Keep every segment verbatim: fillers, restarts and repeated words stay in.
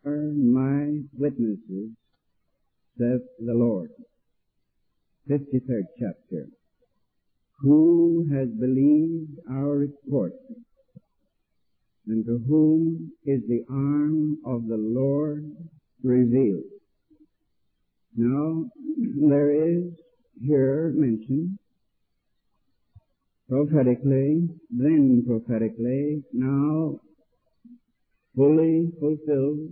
are my witnesses, saith the Lord. fifty-third chapter. Who has believed our report? And to whom is the arm of the Lord revealed? Now, there is here mentioned prophetically, then prophetically, now fully fulfilled,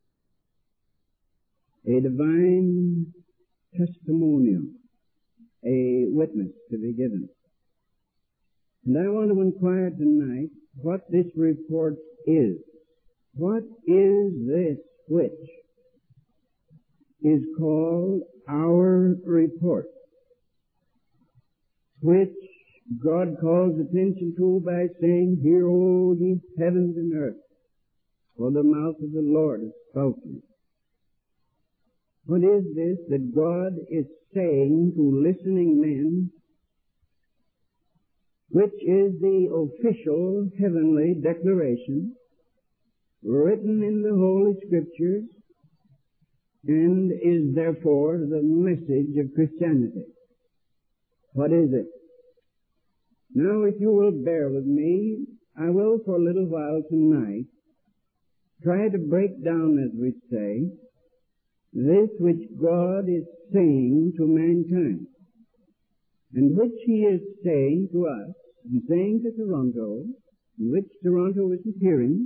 a divine testimonial, a witness to be given. And I want to inquire tonight what this report is. What is this which is called our report, which God calls attention to by saying, "Hear, O ye heavens and earth, for the mouth of the Lord is spoken." What is this that God is saying to listening men, which is the official heavenly declaration written in the Holy Scriptures and is therefore the message of Christianity? What is it? Now, if you will bear with me, I will for a little while tonight try to break down, as we say, this which God is saying to mankind, and which He is saying to us, and saying to Toronto, in which Toronto isn't hearing,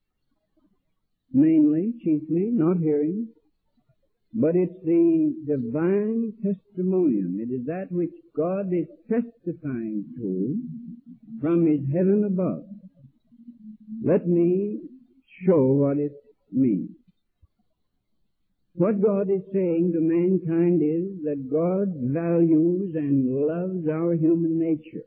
mainly, chiefly, not hearing, but it's the divine testimonium. It is that which God is testifying to from His heaven above. Let me show what it means. What God is saying to mankind is that God values and loves our human nature.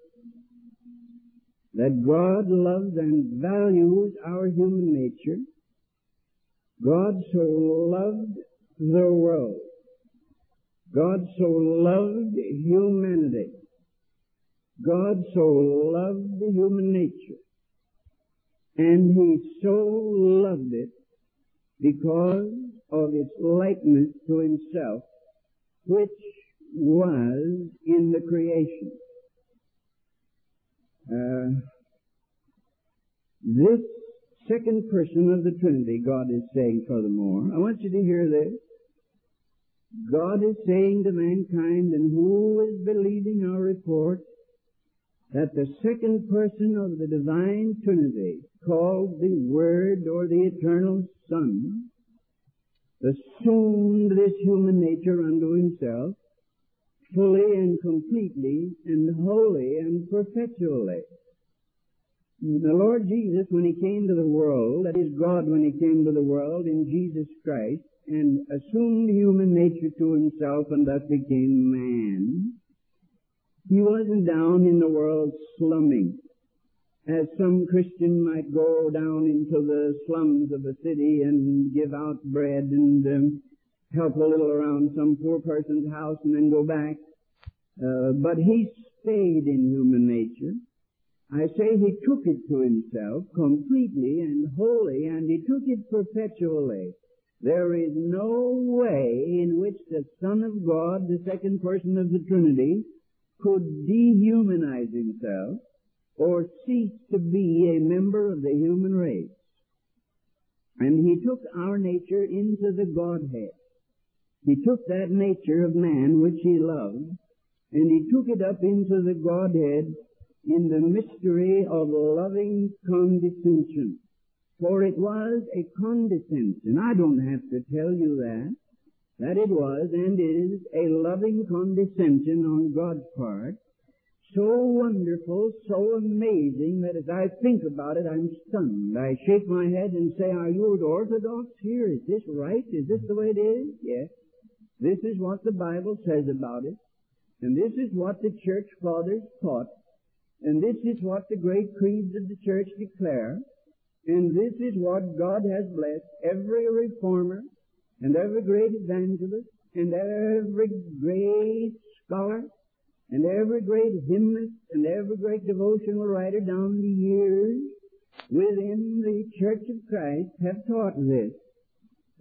That God loves and values our human nature. God so loved the world. God so loved humanity. God so loved the human nature. And He so loved it because of its likeness to Himself, which was in the creation. Uh, this second person of the Trinity, God is saying furthermore, I want you to hear this. God is saying to mankind, and who is believing our report, that the second person of the divine Trinity, called the Word or the Eternal Son, assumed this human nature unto Himself, fully and completely and wholly and perpetually. The Lord Jesus, when He came to the world, that is God when He came to the world in Jesus Christ, and assumed human nature to Himself and thus became man, He wasn't down in the world slumming, as some Christian might go down into the slums of a city and give out bread and um, help a little around some poor person's house and then go back. Uh, but He stayed in human nature. I say He took it to Himself completely and wholly, and He took it perpetually. There is no way in which the Son of God, the second person of the Trinity, could dehumanize Himself or cease to be a member of the human race. And He took our nature into the Godhead. He took that nature of man which He loved, and He took it up into the Godhead in the mystery of loving condescension. For it was a condescension. I don't have to tell you that. That it was and is a loving condescension on God's part. So wonderful, so amazing that as I think about it, I'm stunned. I shake my head and say, are you orthodox here? Is this right? Is this the way it is? Yes. This is what the Bible says about it. And this is what the church fathers taught. And this is what the great creeds of the church declare. And this is what God has blessed every reformer and every great evangelist and every great scholar and every great hymnist and every great devotional writer down the years within the Church of Christ have taught this.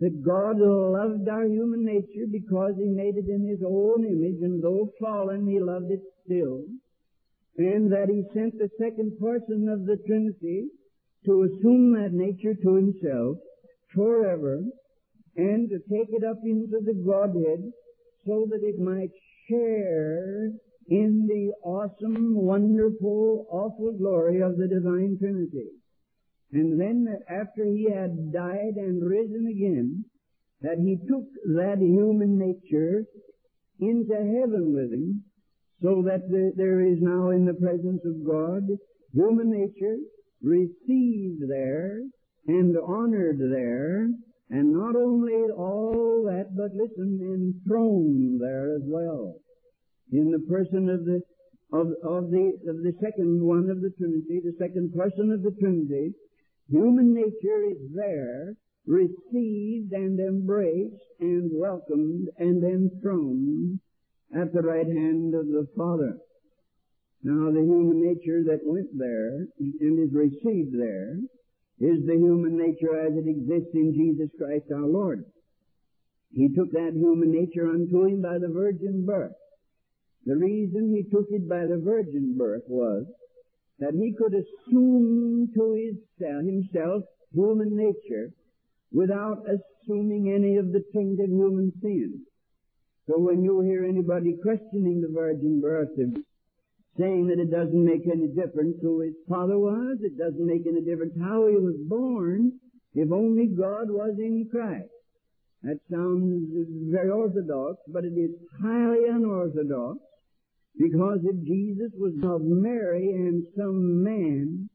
that God loved our human nature because He made it in His own image, and though fallen, He loved it still. And that He sent the second person of the Trinity to assume that nature to Himself forever, and to take it up into the Godhead so that it might share in the awesome, wonderful, awful glory of the divine Trinity. And then that after He had died and risen again, that He took that human nature into heaven with Him, so that the, there is now in the presence of God, human nature received there and honored there, and not only all that, but listen, enthroned there as well, in the person of the of, of the of the second one of the Trinity, the second person of the Trinity. Human nature is there, received and embraced and welcomed and enthroned at the right hand of the Father. Now, the human nature that went there and is received there is the human nature as it exists in Jesus Christ our Lord. He took that human nature unto Him by the virgin birth. The reason He took it by the virgin birth was that He could assume to Himself human nature without assuming any of the tainted human sin. So when you hear anybody questioning the virgin birth, saying that it doesn't make any difference who his father was, it doesn't make any difference how he was born, if only God was in Christ. That sounds very orthodox, but it is highly unorthodox, because if Jesus was of Mary and some man,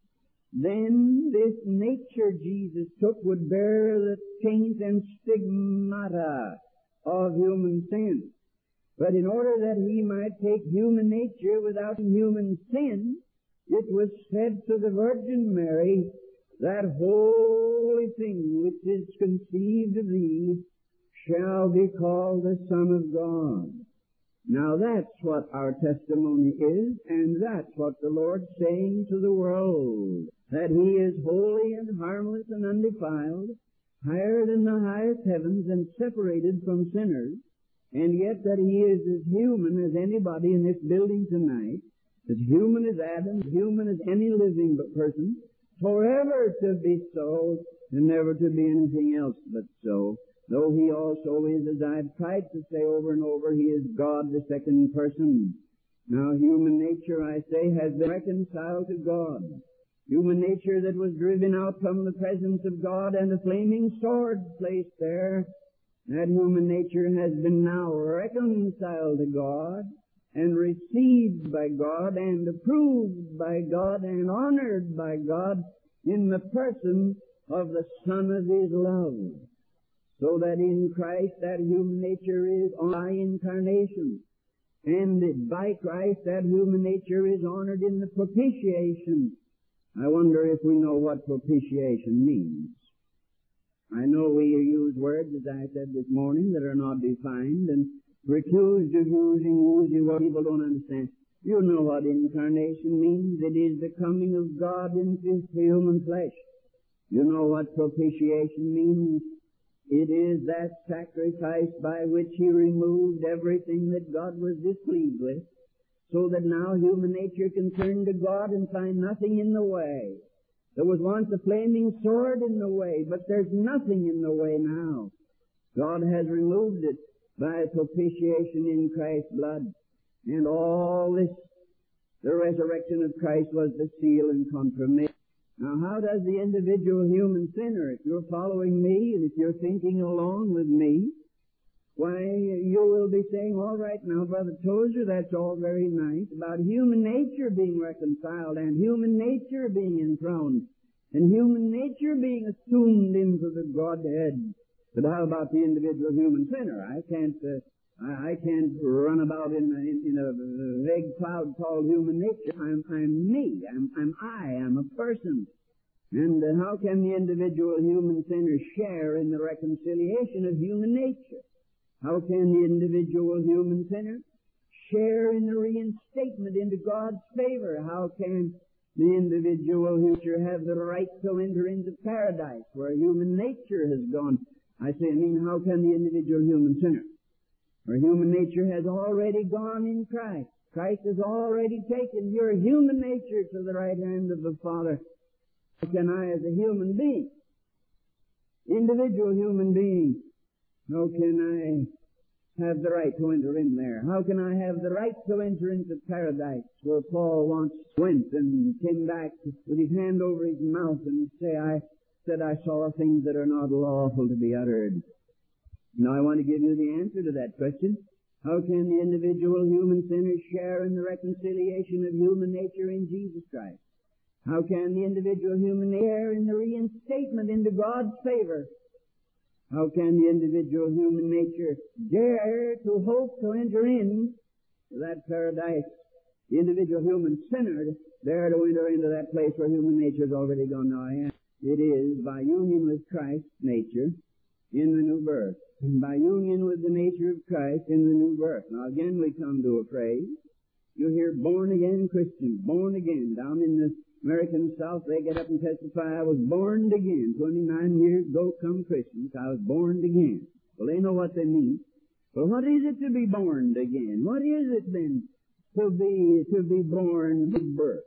then this nature Jesus took would bear the taint and stigmata of human sin. But in order that He might take human nature without human sin, it was said to the Virgin Mary, that holy thing which is conceived of thee shall be called the Son of God. Now that's what our testimony is, and that's what the Lord's saying to the world, that He is holy and harmless and undefiled, higher than the highest heavens and separated from sinners, and yet that He is as human as anybody in this building tonight, as human as Adam, as human as any living person, forever to be so, and never to be anything else but so. Though He also is, as I've tried to say over and over, He is God, the second person. Now, human nature, I say, has been reconciled to God. Human nature that was driven out from the presence of God and a flaming sword placed there, that human nature has been now reconciled to God and received by God and approved by God and honored by God in the person of the Son of His love. So that in Christ that human nature is by incarnation, and by Christ that human nature is honored in the propitiation. I wonder if we know what propitiation means. I know we use words, as I said this morning, that are not defined, and we're accused of using, using what people don't understand. You know what incarnation means. It is the coming of God into human flesh. You know what propitiation means. It is that sacrifice by which He removed everything that God was displeased with, so that now human nature can turn to God and find nothing in the way. There was once a flaming sword in the way, but there's nothing in the way now. God has removed it by propitiation in Christ's blood. And all this, the resurrection of Christ was the seal and confirmation. Now, how does the individual human sinner, if you're following me and if you're thinking along with me, why, you will be saying, all right now, Brother Tozer, that's all very nice about human nature being reconciled and human nature being enthroned and human nature being assumed into the Godhead. But how about the individual human sinner? I can't, uh, I, I can't run about in, in, in a vague cloud called human nature. I'm, I'm me. I'm, I'm I. I'm a person. And uh, how can the individual human sinner share in the reconciliation of human nature? How can the individual human sinner share in the reinstatement into God's favor? How can the individual nature have the right to enter into paradise where human nature has gone? I say, I mean, how can the individual human sinner? For human nature has already gone in Christ. Christ has already taken your human nature to the right hand of the Father. How can I, as a human being, individual human being, how can I have the right to enter in there? How can I have the right to enter into paradise, where Paul once went and came back with his hand over his mouth and say, I said I saw things that are not lawful to be uttered. Now I want to give you the answer to that question. How can the individual human sinner share in the reconciliation of human nature in Jesus Christ? How can the individual human share in the reinstatement into God's favor? How can the individual human nature dare to hope to enter in that paradise? The individual human sinner dare to enter into that place where human nature has already gone. Now I am. It is by union with Christ's nature in the new birth. And by union with the nature of Christ in the new birth. Now again we come to a phrase. You hear born again Christians, born again. Down in the American South they get up and testify, I was born again. twenty-nine years ago come Christians, I was born again. Well, they know what they mean. Well, what is it to be born again? What is it then to be, to be born new birth?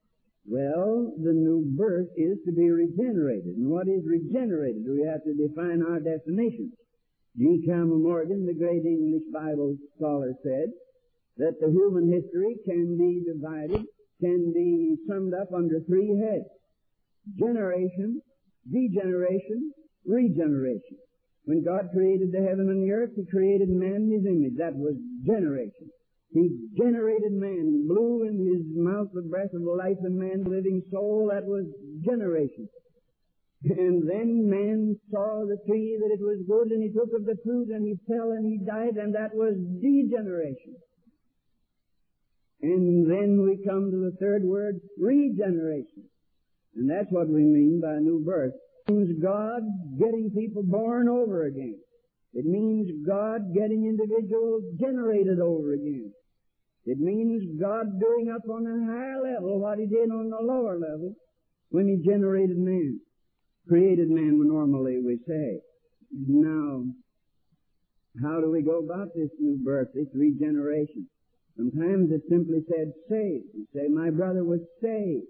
Well, the new birth is to be regenerated. And what is regenerated? We have to define our definitions. G. Campbell Morgan, the great English Bible scholar, said that the human history can be divided, can be summed up under three heads. Generation, degeneration, regeneration. When God created the heaven and the earth, He created man in His image. That was generation. He generated man, blew in his mouth the breath of life in man's living soul. That was generation. And then man saw the tree that it was good, and he took of the fruit, and he fell and he died, and that was degeneration. And then we come to the third word, regeneration. And that's what we mean by new birth. It means God getting people born over again. It means God getting individuals generated over again. It means God doing up on a higher level what He did on the lower level when He generated man. Created man, normally we say. Now, how do we go about this new birth, this regeneration? Sometimes it's simply said, saved. You say, my brother was saved.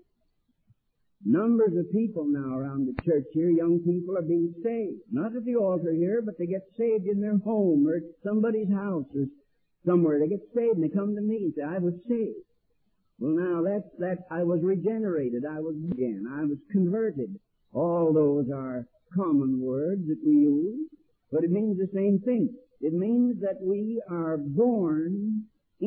Numbers of people now around the church here, young people, are being saved. Not at the altar here, but they get saved in their home or at somebody's house or somewhere. They get saved and they come to me and say, I was saved. Well, now, that's, that I was regenerated. I was again. I was converted. All those are common words that we use, but it means the same thing. It means that we are born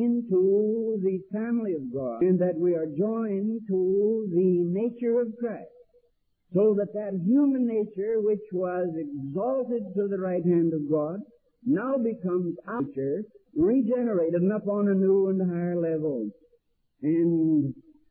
into the family of God and that we are joined to the nature of Christ, so that that human nature which was exalted to the right hand of God now becomes our nature, regenerated and up on a new and higher level. And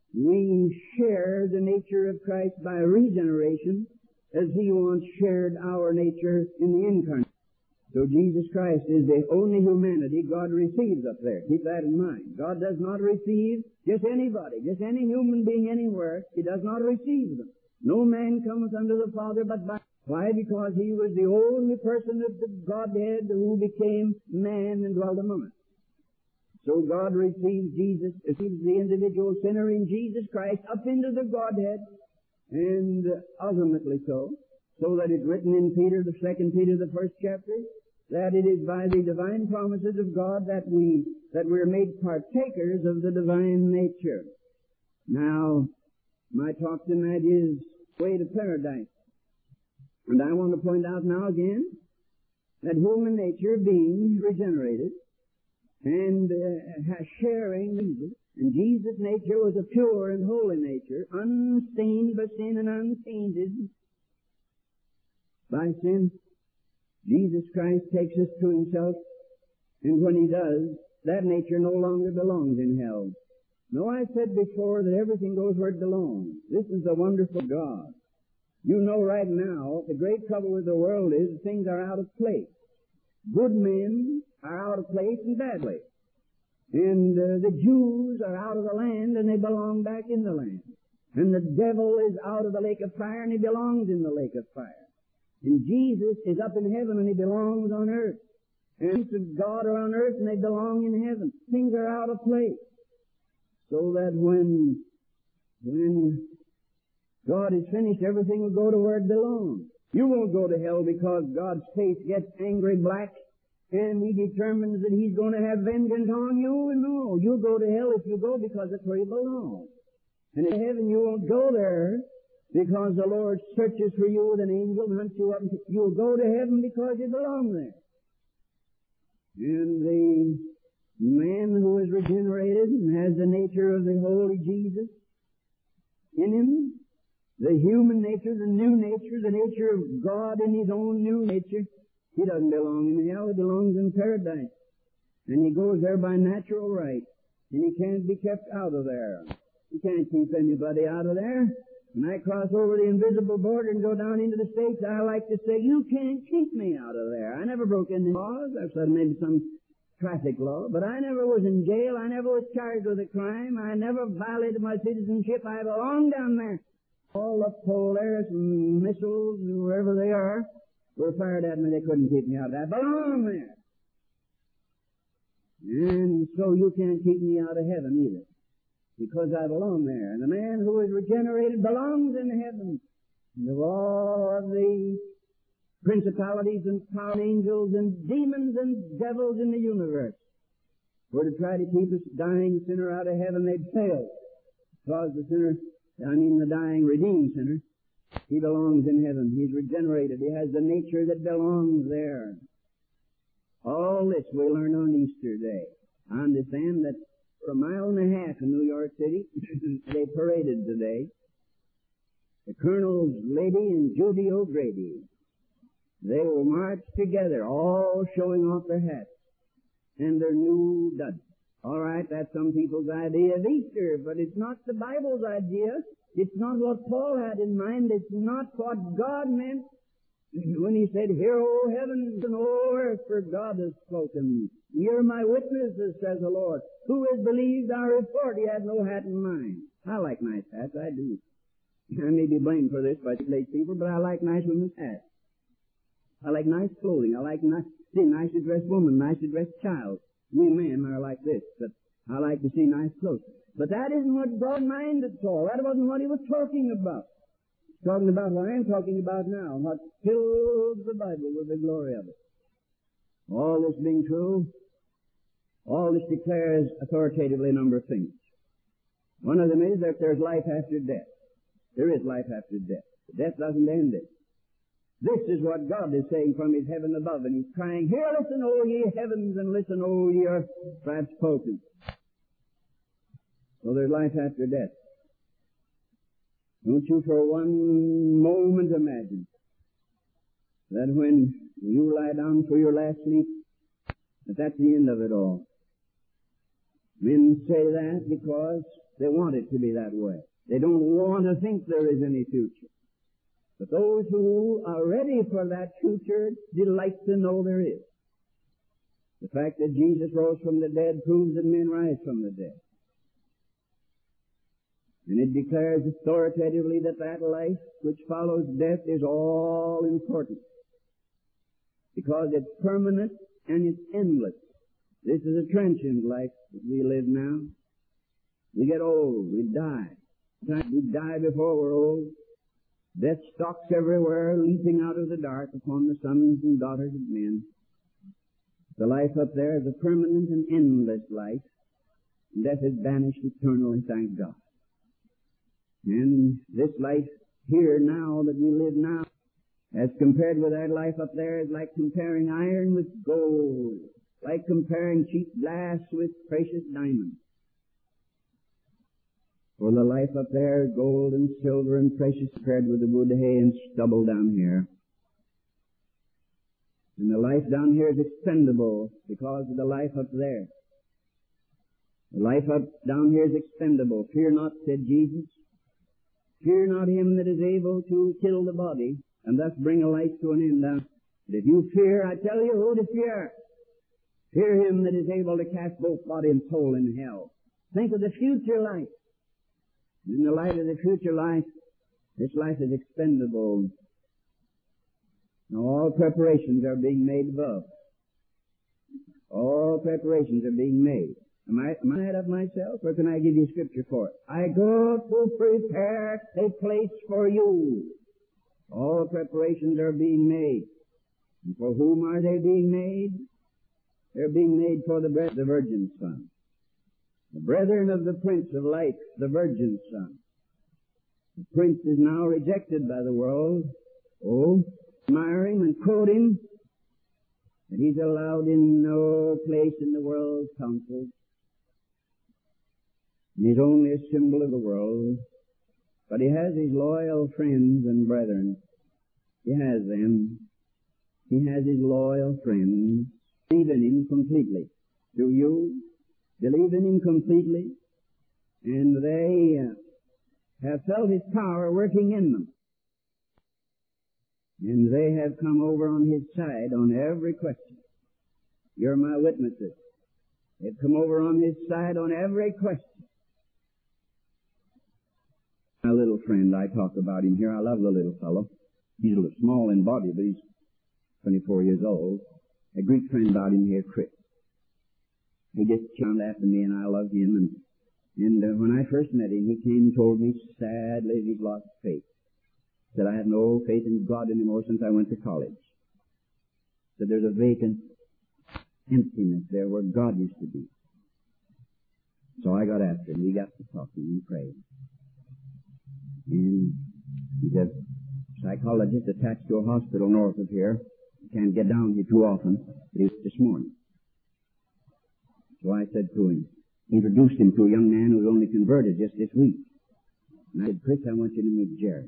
we share the nature of Christ by regeneration as He once shared our nature in the incarnation. So Jesus Christ is the only humanity God receives up there. Keep that in mind. God does not receive just anybody, just any human being anywhere. He does not receive them. No man cometh unto the Father but by... Why? Because He was the only person of the Godhead who became man and dwelt among us. So God receives Jesus, receives the individual sinner in Jesus Christ up into the Godhead, and ultimately so, so that it's written in Peter, the second Peter, the first chapter, that it is by the divine promises of God that we, that we're made partakers of the divine nature. Now, my talk tonight is way to paradise. And I want to point out now again that human nature being regenerated and uh, sharing Jesus, and Jesus' nature was a pure and holy nature, unstained by sin and untainted by sin. Jesus Christ takes us to Himself, and when He does, that nature no longer belongs in hell. No, I said before that everything goes where it belongs. This is the wonderful God. You know right now, the great trouble with the world is that things are out of place. Good men are out of place and bad place. And uh, the Jews are out of the land and they belong back in the land. And the devil is out of the lake of fire and he belongs in the lake of fire. And Jesus is up in heaven and He belongs on earth. And of God are on earth and they belong in heaven. Things are out of place. So that when, when God is finished, everything will go to where it belongs. You won't go to hell because God's face gets angry black and He determines that He's going to have vengeance on you. No, you'll go to hell if you go because it's where you belong. And in heaven you won't go there because the Lord searches for you with an angel and hunts you up. You'll go to heaven because you belong there. And the man who is regenerated and has the nature of the Holy Jesus in him, the human nature, the new nature, the nature of God in His own new nature, he doesn't belong in hell, he belongs in paradise. And he goes there by natural right. And he can't be kept out of there. You can't keep anybody out of there. When I cross over the invisible border and go down into the States, I like to say, you can't keep me out of there. I never broke any laws. I've said maybe some traffic law, but I never was in jail. I never was charged with a crime. I never violated my citizenship. I belong down there. All the Polaris and missiles, wherever they are, were fired at me. They couldn't keep me out of there. I belong there. And so you can't keep me out of heaven either, because I belong there. And the man who is regenerated belongs in heaven. And of all of the principalities and power angels and demons and devils in the universe were to try to keep a dying sinner out of heaven, they'd fail. Because the sinner, I mean the dying redeemed sinner, he belongs in heaven. He's regenerated. He has the nature that belongs there. All this we learn on Easter Day. I understand that for a mile and a half in New York City, they paraded today. The Colonel's lady and Judy O'Grady. They will march together, all showing off their hats and their new duds. All right, that's some people's idea of Easter, but it's not the Bible's idea. It's not what Paul had in mind. It's not what God meant when He said, "Hear, O heavens and O earth, for God has spoken. You're my witnesses, says the Lord. Who has believed our report? He had no hat in mind." I like nice hats, I do. I may be blamed for this by late people, but I like nice women's hats. I like nice clothing. I like nice, see nicely dressed woman, nicely dressed child. We men are like this, but I like to see nice clothes. But that isn't what God minded at all. That wasn't what He was talking about. He's talking about what I'm talking about now, what fills the Bible with the glory of it. All this being true, all this declares authoritatively a number of things. One of them is that there's life after death. There is life after death. Death doesn't end it. This is what God is saying from His heaven above, and He's crying, "Hear, listen, O ye heavens, and listen, O ye earth, for I've spoken." So there's life after death. Don't you for one moment imagine that when you lie down for your last sleep, that that's the end of it all. Men say that because they want it to be that way. They don't want to think there is any future. But those who are ready for that future delight to know there is. The fact that Jesus rose from the dead proves that men rise from the dead. And it declares authoritatively that that life which follows death is all important, because it's permanent and it's endless. This is a transient life that we live now. We get old, we die. Sometimes we die before we're old. Death stalks everywhere, leaping out of the dark upon the sons and daughters of men. The life up there is a permanent and endless life. Death is banished eternally, thank God. And this life here now that we live now, as compared with that life up there, is like comparing iron with gold, like comparing cheap glass with precious diamonds. For the life up there is gold and silver and precious compared with the wood, hay, and stubble down here. And the life down here is expendable because of the life up there. The life up down here is expendable. Fear not, said Jesus. Fear not him that is able to kill the body and thus bring a life to an end. Down. But if you fear, I tell you who to fear. Fear him that is able to cast both body and soul in hell. Think of the future life. In the light of the future life, this life is expendable. And all preparations are being made above. All preparations are being made. Am I, am I ahead of myself, or can I give you scripture for it? I go to prepare a place for you. All preparations are being made. And for whom are they being made? They're being made for the, bre- the virgin son. The brethren of the Prince of Life, the virgin son. The prince is now rejected by the world. Oh, admire him and quote him, but he's allowed in no place in the world's council. He's only a symbol of the world, but he has his loyal friends and brethren. He has them. He has his loyal friends. Believe in him completely. Do you believe in him completely? And they uh, have felt his power working in them. And they have come over on his side on every question. You're my witnesses. They've come over on his side on every question. My little friend, I talk about him here. I love the little fellow. He's a little small in body, but he's twenty-four years old. A Greek friend about him here, Chris. He just chummed after me, and I love him. And, and uh, when I first met him, he came and told me sadly he'd lost faith. Said, I have no faith in God anymore since I went to college. Said, there's a vacant emptiness there where God used to be. So I got after him. We got to talking and praying. And he's a psychologist attached to a hospital north of here. Can't get down here too often, but he was this morning. So I said to him, introduced him to a young man who was only converted just this week. And I said, Chris, I want you to meet Jerry.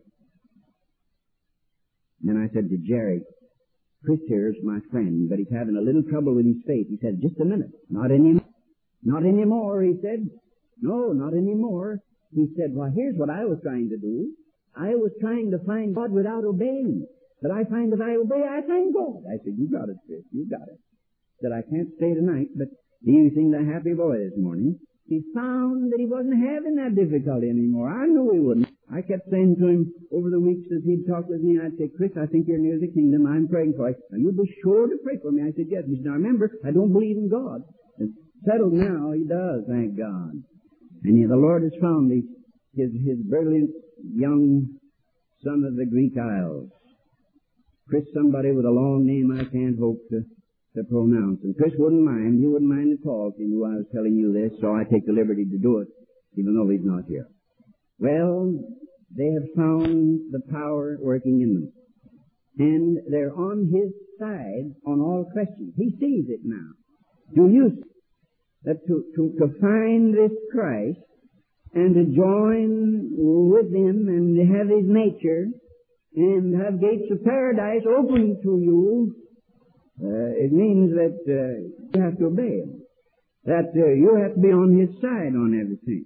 And then I said to Jerry, Chris here is my friend, but he's having a little trouble with his faith. He said, just a minute. Not any, not anymore, he said. No, not anymore. He said, well, here's what I was trying to do. I was trying to find God without obeying. But I find that I obey, I find God. I said, you got it, Chris, you got it. Said, I can't stay tonight, but he seemed a happy boy this morning. He found that he wasn't having that difficulty anymore. I knew he wouldn't. I kept saying to him over the weeks as he'd talk with me, I'd say, Chris, I think you're near the kingdom. I'm praying for you. Now, you'll be sure to pray for me. I said, yes. He said, now remember, I don't believe in God. It's settled now. He does, thank God. And yet the Lord has found his, his, his brilliant young son of the Greek Isles. Chris, somebody with a long name I can't hope to, to pronounce. And Chris wouldn't mind. He wouldn't mind at all if he knew I was telling you this, so I take the liberty to do it, even though he's not here. Well, they have found the power working in them. And they're on his side on all questions. He sees it now. Do you see that to, to, to find this Christ and to join with him and to have his nature and have gates of paradise open to you, uh, it means that uh, you have to obey him. That uh, you have to be on his side on everything.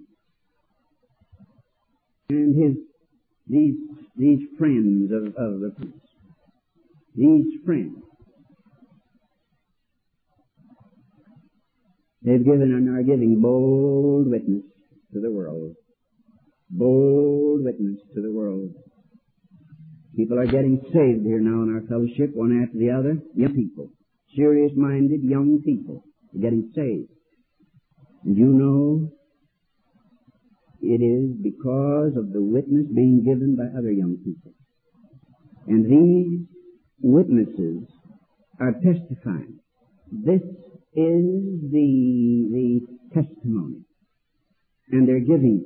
And his these these friends of, of the prince, these friends, they've given and are giving bold witness to the world. Bold witness to the world. People are getting saved here now in our fellowship, one after the other. Young people, serious-minded young people, are getting saved. And you know, it is because of the witness being given by other young people. And these witnesses are testifying. This is the, the testimony. And they're giving it.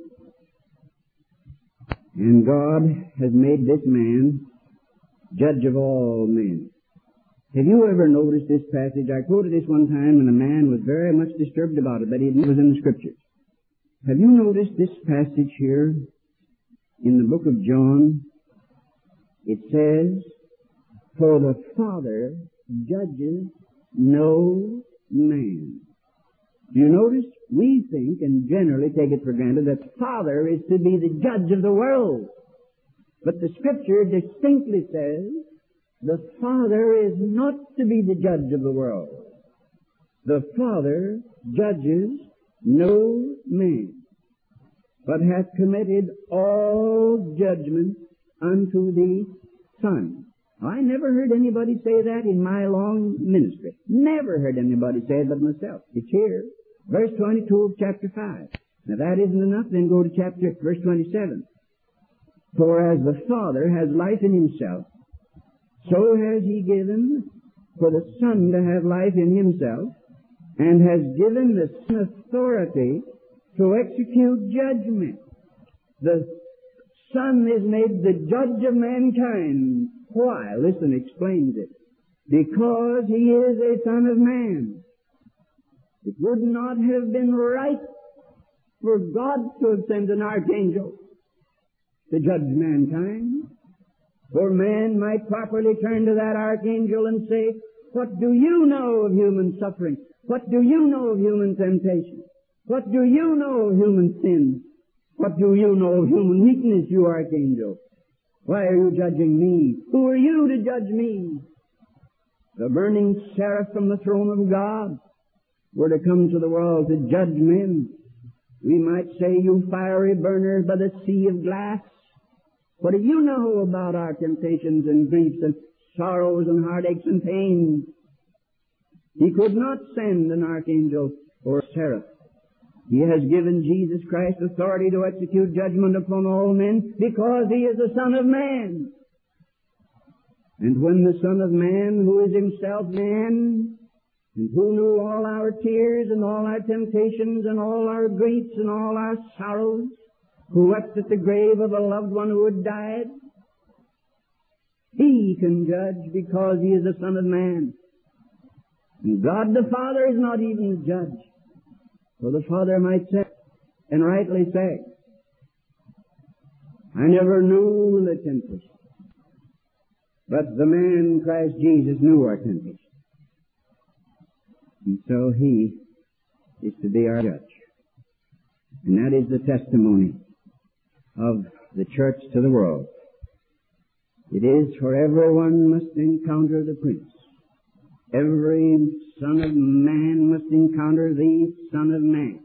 And God has made this man judge of all men. Have you ever noticed this passage? I quoted this one time and a man was very much disturbed about it, but it was in the Scriptures. Have you noticed this passage here in the book of John? It says, for the Father judges no man. Do you notice? We think and generally take it for granted that the Father is to be the judge of the world. But the Scripture distinctly says the Father is not to be the judge of the world. The Father judges no man, but hath committed all judgment unto the Son. I never heard anybody say that in my long ministry. Never heard anybody say it but myself. It's here. Verse twenty-two of chapter five. Now that isn't enough, then go to chapter, verse twenty-seven. For as the Father has life in himself, so has he given for the Son to have life in himself, and has given the Son authority to execute judgment. The Son is made the judge of mankind. Why? Listen, explains it. Because he is a Son of Man. It would not have been right for God to have sent an archangel to judge mankind. For man might properly turn to that archangel and say, what do you know of human suffering? What do you know of human temptation? What do you know of human sin? What do you know of human weakness, you archangel? Why are you judging me? Who are you to judge me? The burning seraph from the throne of God were to come to the world to judge men. We might say, you fiery burner by the sea of glass. What do you know about our temptations and griefs and sorrows and heartaches and pains? He could not send an archangel or a seraph. He has given Jesus Christ authority to execute judgment upon all men because he is the Son of Man. And when the Son of Man, who is himself man, and who knew all our tears and all our temptations and all our griefs and all our sorrows, who wept at the grave of a loved one who had died, he can judge because he is the Son of Man. And God the Father is not even the judge. So the Father might say, and rightly say, I never knew the temptation. But the man, Christ Jesus, knew our temptation. And so he is to be our judge. And that is the testimony of the church to the world. It is for everyone must encounter the Prince. Every son of man must encounter the Son of Man.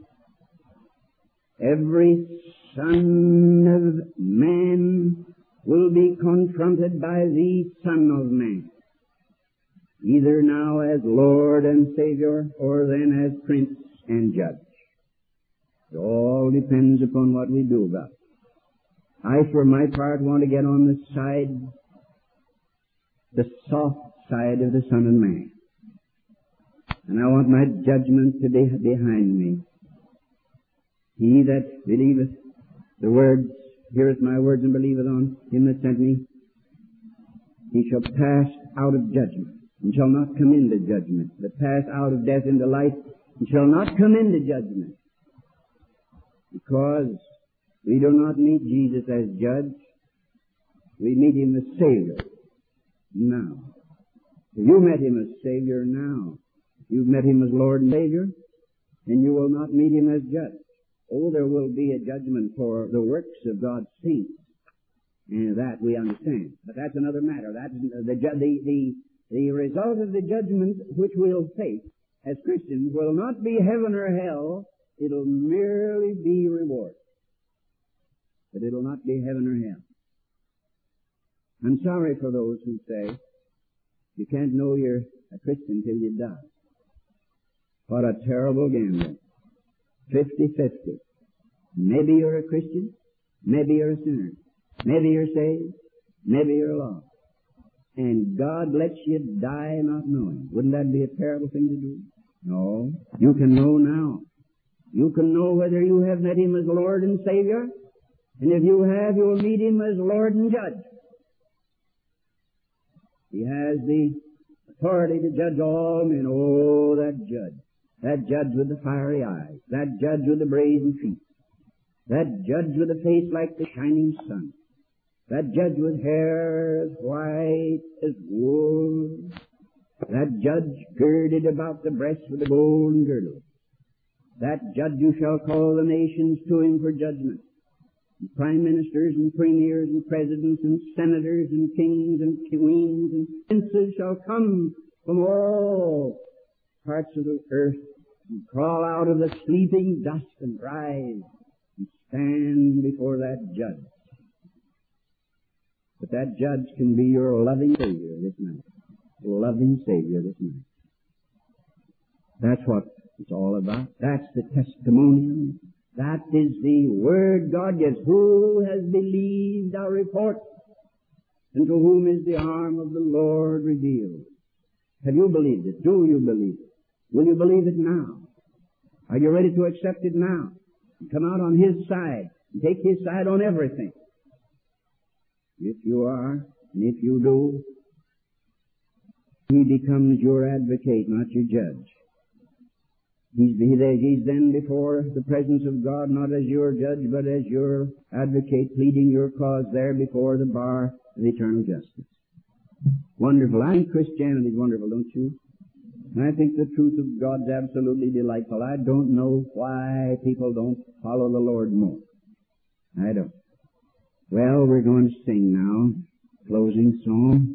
Every son of man will be confronted by the Son of Man, either now as Lord and Savior, or then as Prince and Judge. It all depends upon what we do about it. I, for my part, want to get on the side, the soft side of the Son of Man. And I want my judgment to be behind me. He that believeth the words, heareth my words and believeth on him that sent me, he shall pass out of judgment, and shall not come into judgment, but pass out of death into life, and shall not come into judgment. Because we do not meet Jesus as judge, we meet him as Savior now. If you met him as Savior now, you've met him as Lord and Savior, and you will not meet him as judge. Oh, there will be a judgment for the works of God's saints, and that we understand. But that's another matter. That's the, the, the, the result of the judgment which we'll face as Christians will not be heaven or hell. It'll merely be reward. But it'll not be heaven or hell. I'm sorry for those who say you can't know you're a Christian till you die. What a terrible gamble. Fifty-fifty. Maybe you're a Christian, maybe you're a sinner, maybe you're saved, maybe you're lost. And God lets you die not knowing. Wouldn't that be a terrible thing to do? No. You can know now. You can know whether you have met him as Lord and Savior, and if you have, you'll meet him as Lord and Judge. He has the authority to judge all men. Oh, that judge. That judge with the fiery eyes. That judge with the brazen feet. That judge with a face like the shining sun. That judge with hair as white as wool. That judge girded about the breast with a golden girdle. That judge you shall call the nations to him for judgment. And prime ministers and premiers and presidents and senators and kings and queens and princes shall come from all parts of the earth and crawl out of the sleeping dust and rise and stand before that judge. But that judge can be your loving Savior this night. Loving Savior this night. That's what it's all about. That's the testimonial. That is the word God gives. Who has believed our report? And to whom is the arm of the Lord revealed? Have you believed it? Do you believe it? Will you believe it now? Are you ready to accept it now? Come out on His side and take His side on everything. If you are, and if you do, He becomes your advocate, not your judge. He's, he's then before the presence of God, not as your judge, but as your advocate, pleading your cause there before the bar of eternal justice. Wonderful. I think Christianity is wonderful, don't you? And I think the truth of God's absolutely delightful. I don't know why people don't follow the Lord more. I don't. Well, we're going to sing now, closing song.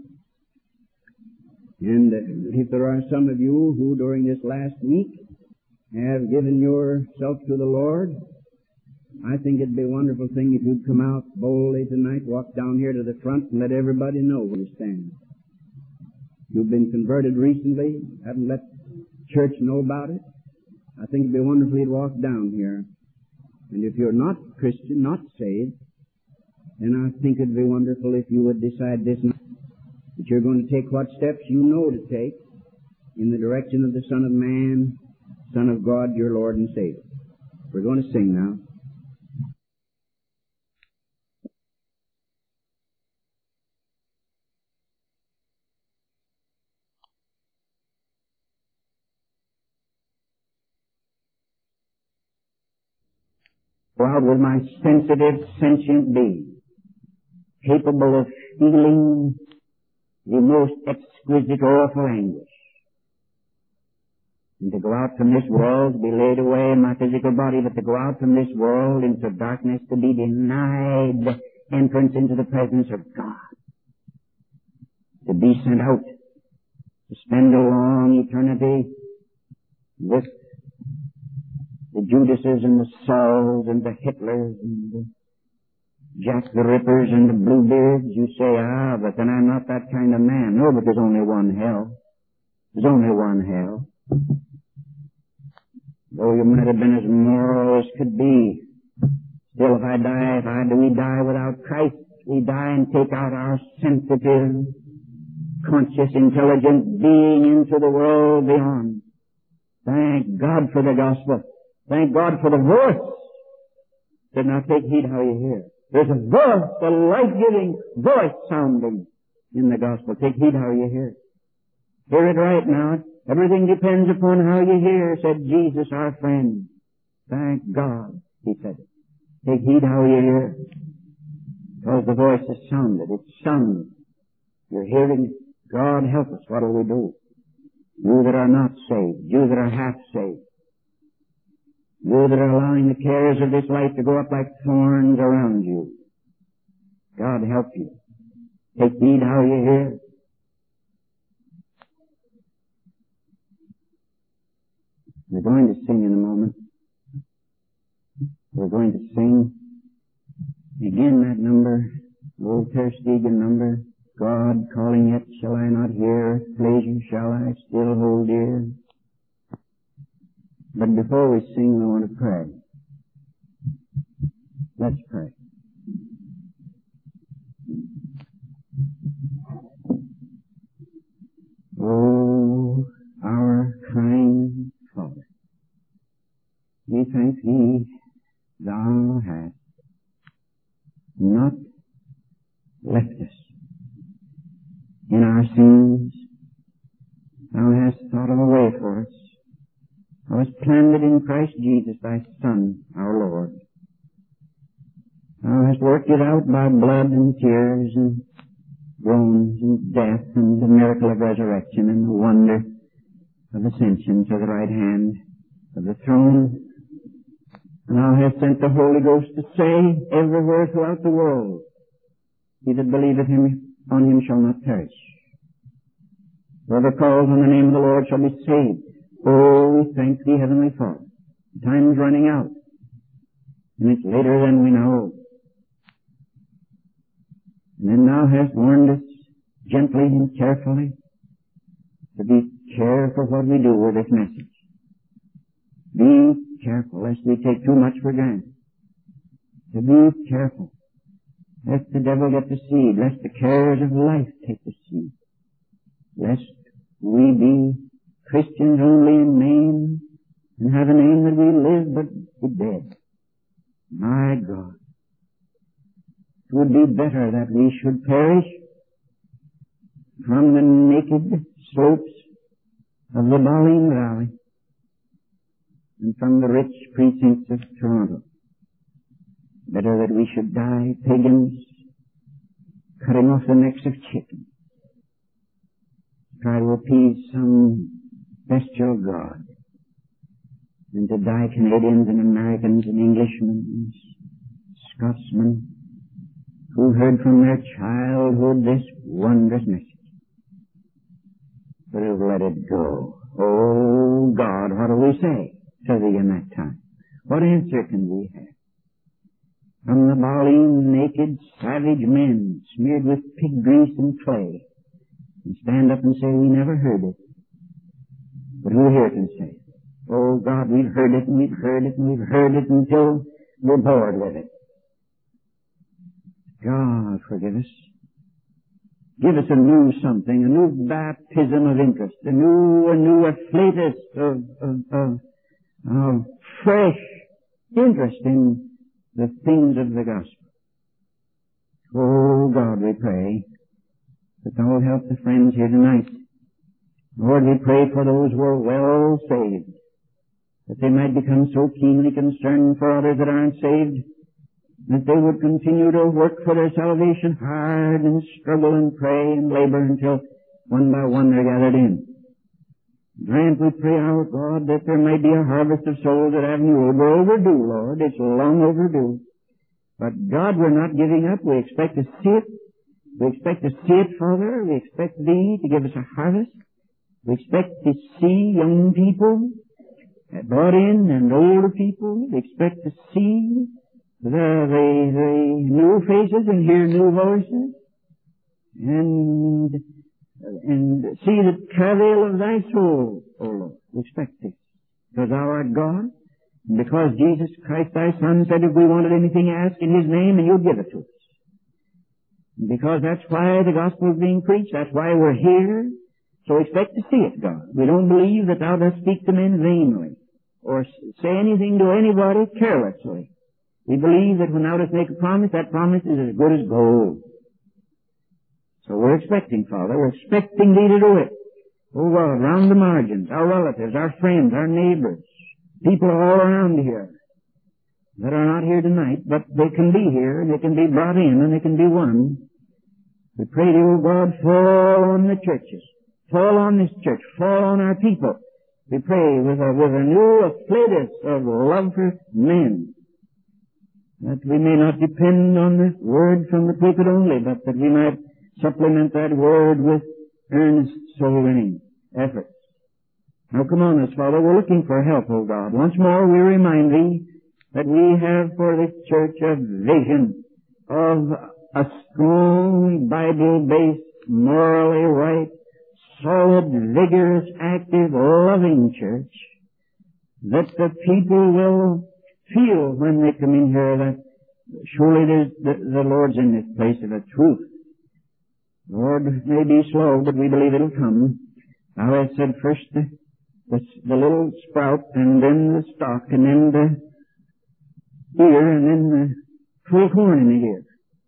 And if there are some of you who during this last week have given yourself to the Lord, I think it'd be a wonderful thing if you'd come out boldly tonight, walk down here to the front and let everybody know where you stand. You've been converted recently, haven't let church know about it. I think it'd be wonderful if you'd walk down here. And if you're not Christian, not saved, then I think it'd be wonderful if you would decide this night that you're going to take what steps you know to take in the direction of the Son of Man, Son of God, your Lord and Savior. We're going to sing now. God was my sensitive, sentient being, capable of feeling the most exquisite, awful anguish. And to go out from this world, to be laid away in my physical body, but to go out from this world into darkness, to be denied entrance into the presence of God. To be sent out, to spend a long eternity with the Judases and the Sauls and the Hitlers and the Jack the Rippers and the Bluebeards. You say, ah, but then I'm not that kind of man. No, but there's only one hell. There's only one hell. Though you might have been as moral as could be, still if I die, if I do, we die without Christ, we die and take out our sensitive, conscious, intelligent being into the world beyond. Thank God for the gospel. Thank God for the voice. Did not take heed how you hear. There's a voice, a life-giving voice sounding in the gospel. Take heed how you hear. Hear it right now. Everything depends upon how you hear, said Jesus, our friend. Thank God, he said it. Take heed how you hear. Because the voice is sounded. It's sounding. You're hearing. God help us. What do we do? You that are not saved. You that are half saved. You that are allowing the cares of this life to go up like thorns around you. God help you. Take heed how you hear. We're going to sing in a moment. We're going to sing again that number, old Tersteegen number. God calling yet shall I not hear, pleasure shall I still hold dear. But before we sing, we want to pray. Let's pray. Oh, our kind Father, we thank Thee, Thou hast not left us in our sins. Thou hast thought of a way for us. Thou hast planned it in Christ Jesus, Thy Son, our Lord. Thou hast worked it out by blood and tears and groans and death and the miracle of resurrection and the wonder of ascension to the right hand of the throne. And Thou hast sent the Holy Ghost to say everywhere throughout the world, he that believeth him, on him shall not perish. Whoever calls on the name of the Lord shall be saved. Oh, we thank Thee, Heavenly Father. Time's running out, and it's later than we know. And then thou hast warned us gently and carefully to be careful what we do with this message. Be careful lest we take too much for granted. To be careful lest the devil get the seed, lest the cares of life take the seed, lest we be Christians only in name and have a name that we live but be dead. My God, it would be better that we should perish from the naked slopes of the Balling Valley and from the rich precincts of Toronto. Better that we should die pagans, cutting off the necks of chickens, try to appease some bestial god, than to die Canadians and Americans and Englishmen and Scotsmen who heard from their childhood this wondrous message, but have let it go. Oh God, what do we say to thee in that time? What answer can we have? From the Balling, naked, savage men, smeared with pig grease and clay, and stand up and say, we never heard it. But who here can say it? Oh God, we've heard it and we've heard it and we've heard it until we're bored with it. God, forgive us. Give us a new something, a new baptism of interest, a new, a new afflatus of, of, of, of fresh interest in the things of the gospel. Oh God, we pray that thou will help the friends here tonight. Lord, we pray for those who are well saved, that they might become so keenly concerned for others that aren't saved, that they would continue to work for their salvation hard and struggle and pray and labor until one by one they're gathered in. Grant, we pray, our God, that there may be a harvest of souls at Avenue. We're overdue, Lord. It's long overdue. But God, we're not giving up. We expect to see it. We expect to see it, Father. We expect Thee to give us a harvest. We expect to see young people brought in and older people. We expect to see the, the, the new faces and hear new voices. And and see the travail of thy soul, O Lord. We expect this. Because thou art God, and because Jesus Christ thy Son said if we wanted anything, ask in His name and you'll give it to us. And because that's why the gospel is being preached, that's why we're here. So expect to see it, God. We don't believe that thou dost speak to men vainly, or say anything to anybody carelessly. We believe that when thou dost make a promise, that promise is as good as gold. So we're expecting, Father, we're expecting Thee to do it. Oh God, round the margins, our relatives, our friends, our neighbors, people all around here that are not here tonight, but they can be here, and they can be brought in, and they can be won. We pray to you, God, fall on the churches, fall on this church, fall on our people. We pray with a, with a new afflatus of love for men, that we may not depend on the word from the pulpit only, but that we might supplement that word with earnest soul-winning efforts. Now come on us, Father. We're looking for help, O God. Once more we remind Thee that we have for this church a vision of a strong, Bible-based, morally right, solid, vigorous, active, loving church, that the people will feel when they come in here that surely there's the, the Lord's in this place of a truth. Lord, it may be slow, but we believe it'll come. Thou hast said first the, the, the little sprout, and then the stalk, and then the ear, and then the full corn in the ear.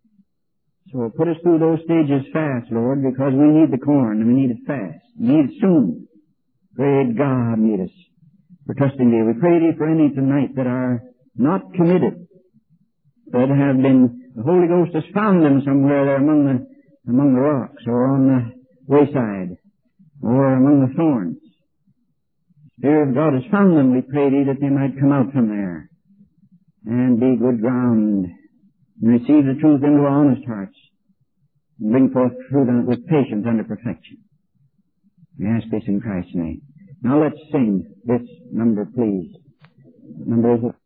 So put us through those stages fast, Lord, because we need the corn, and we need it fast. We need it soon. Great God, meet us for trusting Thee. We pray Thee for any tonight that are not committed, that have been, the Holy Ghost has found them somewhere there among the among the rocks, or on the wayside, or among the thorns. The Spirit of God has found them. We pray Thee that they might come out from there and be good ground and receive the truth into honest hearts and bring forth fruit with patience unto perfection. We ask this in Christ's name. Now let's sing this number, please. Number is